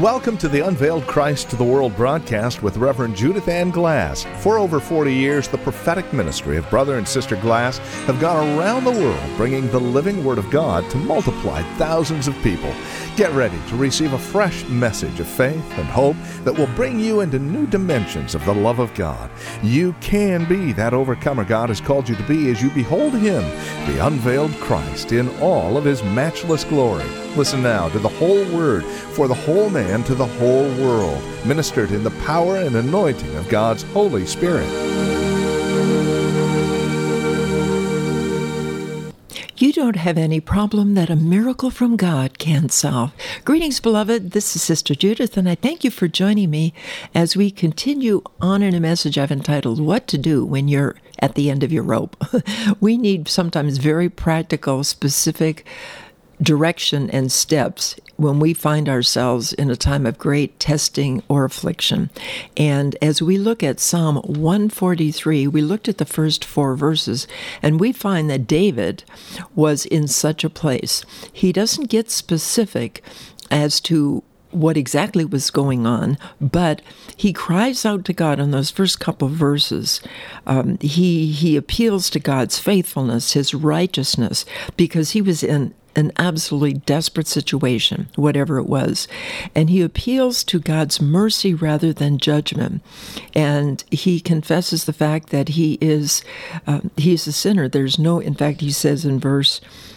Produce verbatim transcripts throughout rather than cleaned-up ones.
Welcome to the Unveiled Christ to the World broadcast with Reverend Judith Ann Glass. For over forty years, the prophetic ministry of Brother and Sister Glass have gone around the world bringing the living Word of God to multiply thousands of people. Get ready to receive a fresh message of faith and hope that will bring you into new dimensions of the love of God. You can be that overcomer God has called you to be as you behold Him, the unveiled Christ, in all of His matchless glory. Listen now to the whole Word for the whole man to the whole world, ministered in the power and anointing of God's Holy Spirit. You don't have any problem that a miracle from God can't solve. Greetings, beloved. This is Sister Judith, and I thank you for joining me as we continue on in a message I've entitled, What to Do When You're at the End of Your Rope. We need sometimes very practical, specific direction and steps when we find ourselves in a time of great testing or affliction. And as we look at Psalm one forty-three, we looked at the first four verses, and we find that David was in such a place. He doesn't get specific as to what exactly was going on, but he cries out to God in those first couple of verses. Um, he he appeals to God's faithfulness, His righteousness, because he was in an absolutely desperate situation, whatever it was. And he appeals to God's mercy rather than judgment. And he confesses the fact that he is uh, he's a sinner. There's no, in fact, he says in verse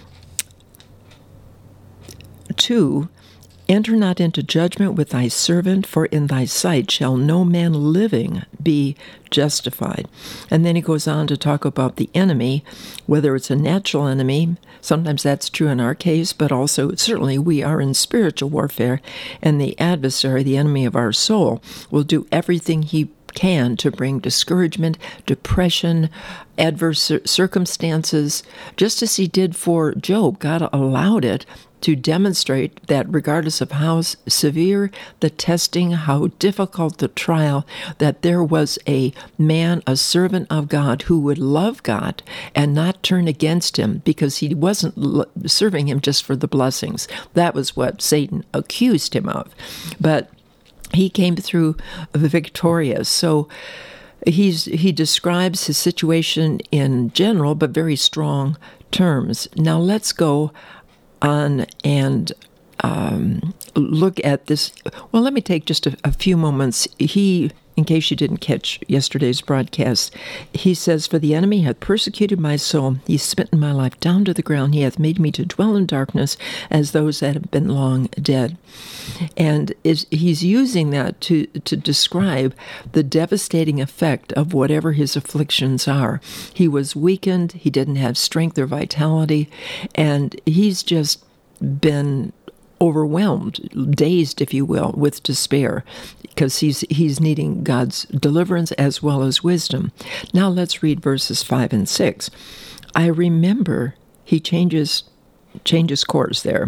two, Enter not into judgment with thy servant, for in thy sight shall no man living be justified. And then he goes on to talk about the enemy, whether it's a natural enemy. Sometimes that's true in our case, but also certainly we are in spiritual warfare, and the adversary, the enemy of our soul, will do everything he can to bring discouragement, depression, adverse circumstances, just as he did for Job. God allowed it to demonstrate that regardless of how severe the testing, how difficult the trial, that there was a man, a servant of God, who would love God and not turn against Him because he wasn't l- serving Him just for the blessings. That was what Satan accused him of. But he came through victorious. So he's he describes his situation in general, but very strong terms. Now let's go on and um, look at this. Well, let me take just a, a few moments. He, in case you didn't catch yesterday's broadcast, he says, For the enemy hath persecuted my soul. He hath smitten my life down to the ground. He hath made me to dwell in darkness as those that have been long dead. And is, he's using that to, to describe the devastating effect of whatever his afflictions are. He was weakened. He didn't have strength or vitality. And he's just been overwhelmed, dazed, if you will, with despair, because he's he's needing God's deliverance as well as wisdom. Now let's read verses five and six. I remember, he changes changes course there.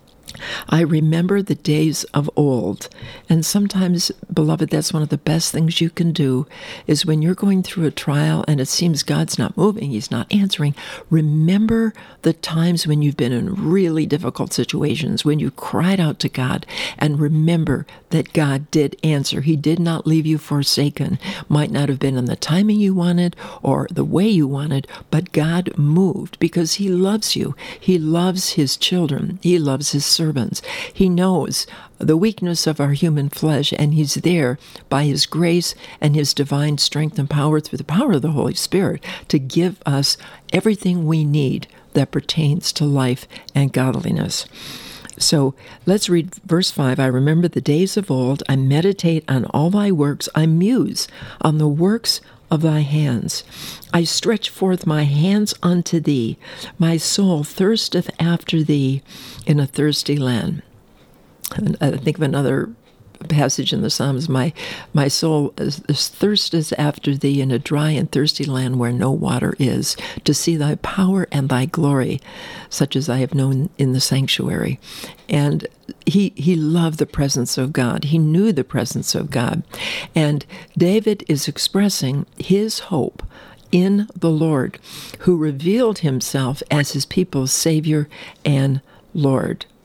I remember the days of old. And sometimes, beloved, that's one of the best things you can do, is when you're going through a trial and it seems God's not moving, He's not answering, remember the times when you've been in really difficult situations, when you cried out to God, and remember that God did answer. He did not leave you forsaken. Might not have been in the timing you wanted or the way you wanted, but God moved because He loves you. He loves His children. He loves His servants. He knows the weakness of our human flesh, and He's there by His grace and His divine strength and power through the power of the Holy Spirit to give us everything we need that pertains to life and godliness. So let's read verse five. I remember the days of old. I meditate on all thy works. I muse on the works of thy hands. I stretch forth my hands unto thee. My soul thirsteth after thee in a thirsty land. And I think of another passage in the Psalms, my my soul is, is thirsteth after thee in a dry and thirsty land where no water is, to see thy power and thy glory, such as I have known in the sanctuary. And he he loved the presence of God. He knew the presence of God. And David is expressing his hope in the Lord, who revealed Himself as His people's Savior and Lord.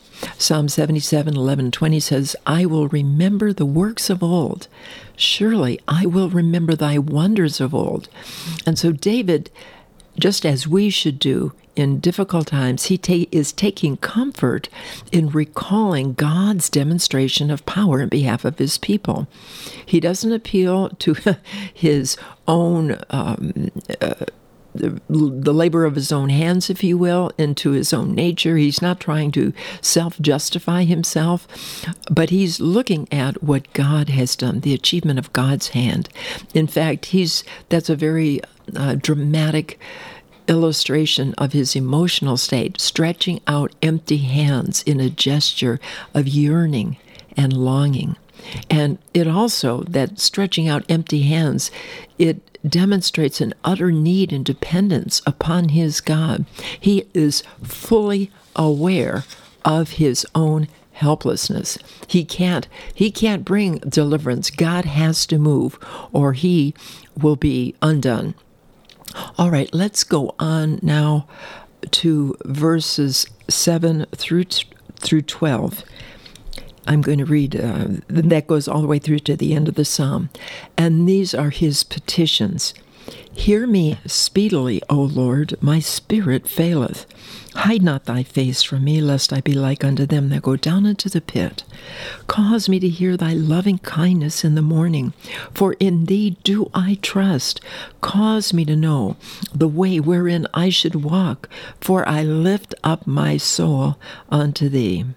Psalm seventy-seven, eleven, twenty says, I will remember the works of old. Surely I will remember thy wonders of old. And so David, just as we should do in difficult times, he ta- is taking comfort in recalling God's demonstration of power in behalf of his people. He doesn't appeal to his own um, uh, the, the labor of his own hands, if you will, into his own nature. He's not trying to self-justify himself, but he's looking at what God has done, the achievement of God's hand. In fact, he's that's a very uh, dramatic illustration of his emotional state, stretching out empty hands in a gesture of yearning and longing. And it also, that stretching out empty hands, it demonstrates an utter need and dependence upon his God. He is fully aware of his own helplessness. He can't, he can't bring deliverance. God has to move, or he will be undone. All right, let's go on now to verses seven through through twelve. I'm going to read, uh, that goes all the way through to the end of the psalm. And these are his petitions. Hear me speedily, O Lord, my spirit faileth. Hide not thy face from me, lest I be like unto them that go down into the pit. Cause me to hear thy loving kindness in the morning, for in thee do I trust. Cause me to know the way wherein I should walk, for I lift up my soul unto thee.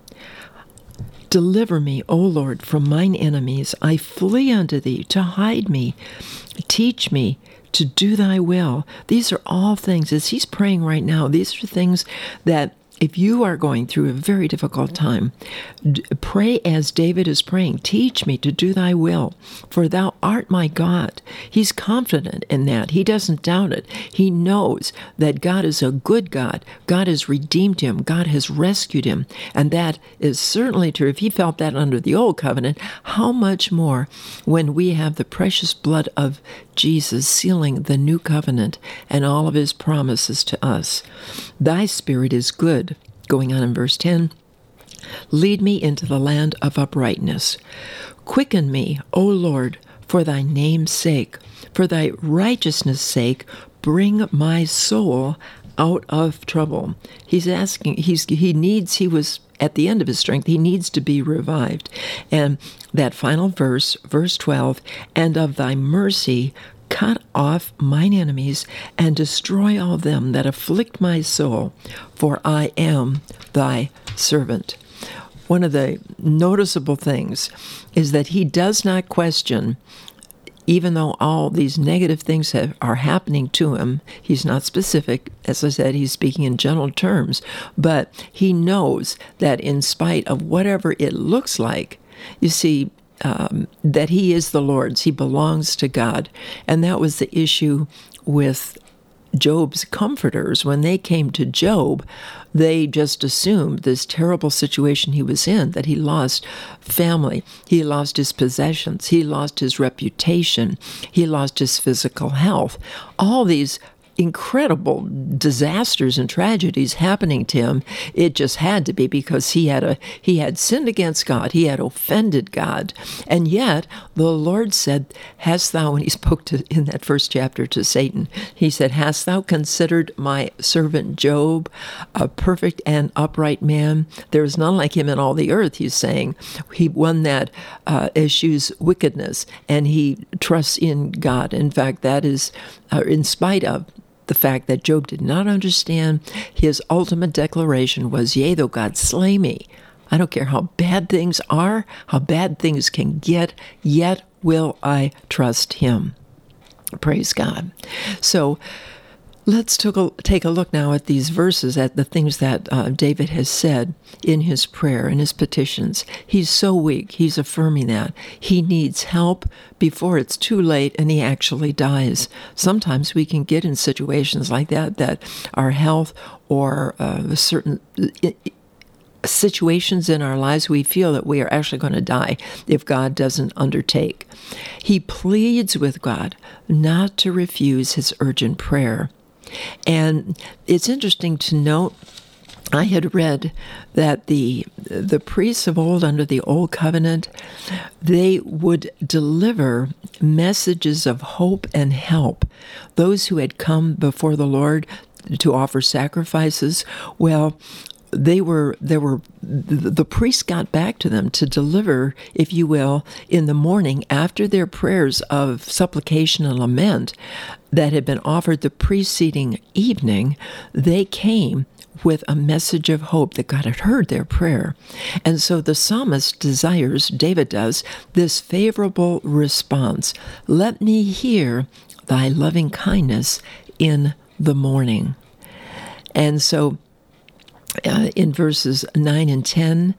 Deliver me, O Lord, from mine enemies. I flee unto thee to hide me. Teach me to do thy will. These are all things, as he's praying right now, these are things that if you are going through a very difficult time, d- pray as David is praying. Teach me to do thy will, for thou art my God. He's confident in that. He doesn't doubt it. He knows that God is a good God. God has redeemed him. God has rescued him. And that is certainly true. If he felt that under the old covenant, how much more when we have the precious blood of Jesus sealing the new covenant and all of his promises to us. Thy spirit is good. Going on in verse ten, lead me into the land of uprightness. Quicken me, O Lord, for thy name's sake. For thy righteousness' sake, bring my soul out of trouble. He's asking, he's, he needs, he was at the end of his strength, he needs to be revived. And that final verse, verse twelve, and of thy mercy, cut off mine enemies and destroy all them that afflict my soul, for I am thy servant. One of the noticeable things is that he does not question, even though all these negative things have, are happening to him. He's not specific. As I said, he's speaking in general terms, but he knows that in spite of whatever it looks like, you see, Um, that he is the Lord's. He belongs to God. And that was the issue with Job's comforters. When they came to Job, they just assumed this terrible situation he was in, that he lost family, he lost his possessions, he lost his reputation, he lost his physical health. All these incredible disasters and tragedies happening to him. It just had to be because he had a he had sinned against God. He had offended God. And yet the Lord said, hast thou, when he spoke to in that first chapter to Satan, he said, hast thou considered my servant Job a perfect and upright man? There is none like him in all the earth, he's saying. He one that uh, eschews wickedness, and he trusts in God. In fact, that is uh, in spite of the fact that Job did not understand, his ultimate declaration was, yea, though God slay me, I don't care how bad things are, how bad things can get, yet will I trust him. Praise God. So let's take a look now at these verses, at the things that uh, David has said in his prayer, in his petitions. He's so weak. He's affirming that. He needs help before it's too late and he actually dies. Sometimes we can get in situations like that, that our health or uh, certain situations in our lives, we feel that we are actually going to die if God doesn't undertake. He pleads with God not to refuse his urgent prayer. And it's interesting to note I had read that the the priests of old under the Old Covenant, they would deliver messages of hope and help. Those who had come before the Lord to offer sacrifices, well, they were there were the, the priests got back to them to deliver, if you will, in the morning after their prayers of supplication and lament that had been offered the preceding evening. They came with a message of hope that God had heard their prayer. And so the psalmist desires, David does, this favorable response. Let me hear thy loving kindness in the morning. And so uh, in verses nine and ten,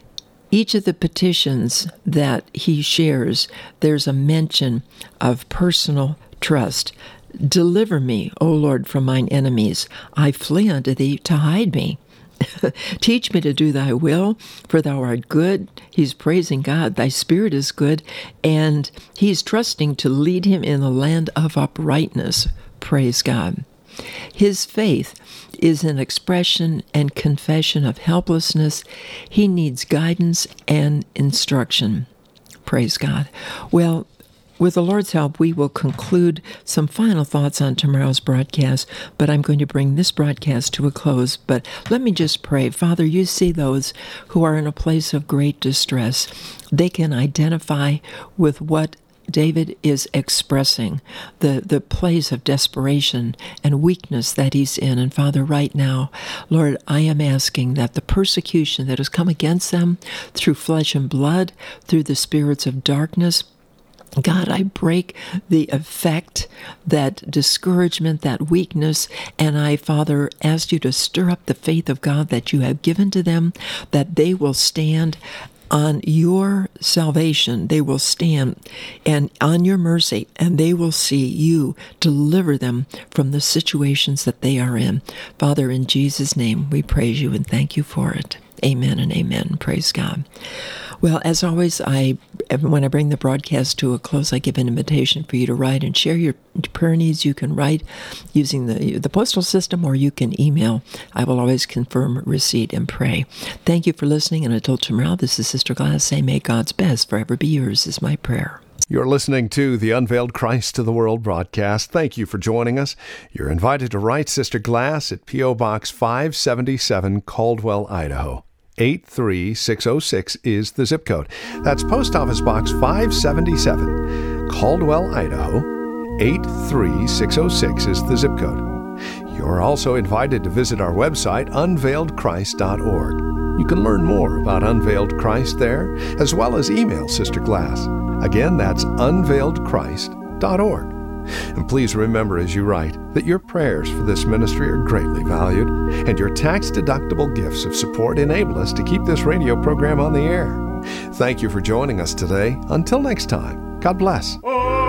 each of the petitions that he shares, there's a mention of personal trust. Deliver me, O Lord, from mine enemies. I flee unto thee to hide me. Teach me to do thy will, for thou art good. He's praising God. Thy spirit is good. And he's trusting to lead him in the land of uprightness. Praise God. His faith is an expression and confession of helplessness. He needs guidance and instruction. Praise God. Well, with the Lord's help, we will conclude some final thoughts on tomorrow's broadcast, but I'm going to bring this broadcast to a close. But let me just pray. Father, you see those who are in a place of great distress. They can identify with what David is expressing, the, the place of desperation and weakness that he's in. And Father, right now, Lord, I am asking that the persecution that has come against them through flesh and blood, through the spirits of darkness, God, I break the effect, that discouragement, that weakness, and I, Father, ask you to stir up the faith of God that you have given to them, that they will stand on your salvation. They will stand and on your mercy, and they will see you deliver them from the situations that they are in. Father, in Jesus' name, we praise you and thank you for it. Amen and amen. Praise God. Well, as always, I when I bring the broadcast to a close, I give an invitation for you to write and share your prayer needs. You can write using the the postal system, or you can email. I will always confirm receipt and pray. Thank you for listening, and until tomorrow, this is Sister Glass saying, may God's best forever be yours is my prayer. You're listening to the Unveiled Christ to the World broadcast. Thank you for joining us. You're invited to write Sister Glass at P O. Box five seventy-seven, Caldwell, Idaho. eight three six oh six is the zip code. That's Post Office Box five seventy-seven, Caldwell, Idaho. eight three six oh six is the zip code. You're also invited to visit our website, unveiled christ dot org. You can learn more about Unveiled Christ there, as well as email Sister Glass. Again, that's unveiled christ dot org. And please remember as you write that your prayers for this ministry are greatly valued, and your tax-deductible gifts of support enable us to keep this radio program on the air. Thank you for joining us today. Until next time, God bless.